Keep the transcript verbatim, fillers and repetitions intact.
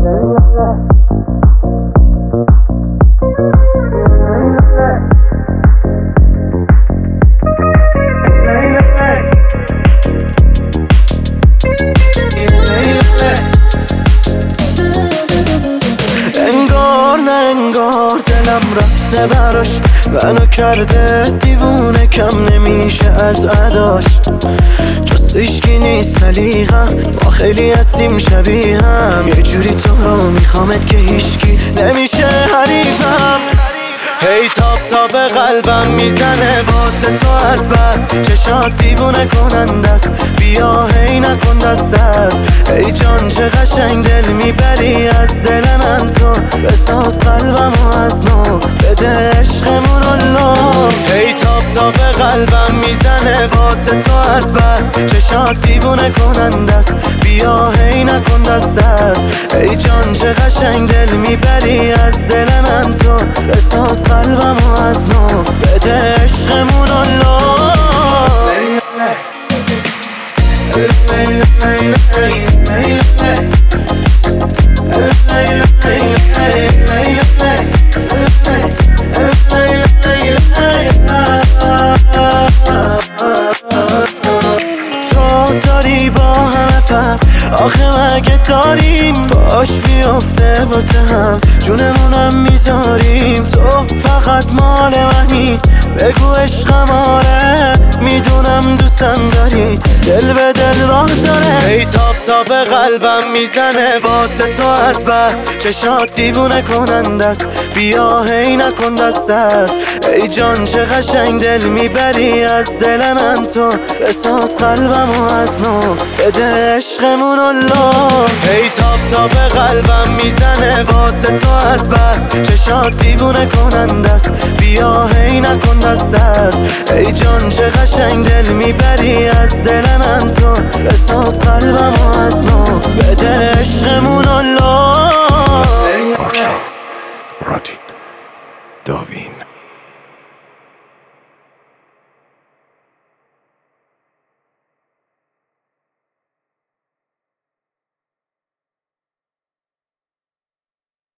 رفته براش منو کرده دیوونه، کم نمیشه از اداش. جز هیچکی نیست سلیقم، ما خیلی هستیم شبیه هم. یه جوری تو رو میخوامت که هیچکی نمیشه حریفم. هی تاب تاب قلبم میزنه واسه تو از بس، چشات دیوونه کننده است، بیا هی نکن دست دست. ای جان چه قشنگ دل میبری از دل من تو، بساز قلبم و از نو بده عشقمون الله. هی تاب تاب قلبم میزنه واسه تو از بس، چشات دیوونه کننده است، بیا هی نکن دست دست. ای جان چه قشنگ دل میبری از دل من تو، بساز قلبم و از نو بده عشقمون الله. تو داری با همه فرق، آخه مگه داریم باش بیفته واسه هم، جونمونم میذاریم. تو فقط مال منی، بگو عشقم آره، میدونم دوستم داری، دل به دل راه داره. ای تاب تاب قلبم میزنه واسه تو از بس، چشات دیوونه کننده است، بیا هی نکن دست دست. ای جان چه قشنگ دل میبری از دل من تو، بساز قلبم و از نو بده عشقمون الله. هی تاب تاب قلبم میزنه واسه تو از بس، چشات دیوونه کننده است، بیا هی نکن دست دست. ای جان چه قشنگ دل میبری از دل من تو، بساز قلبم و از نو بده عشقمون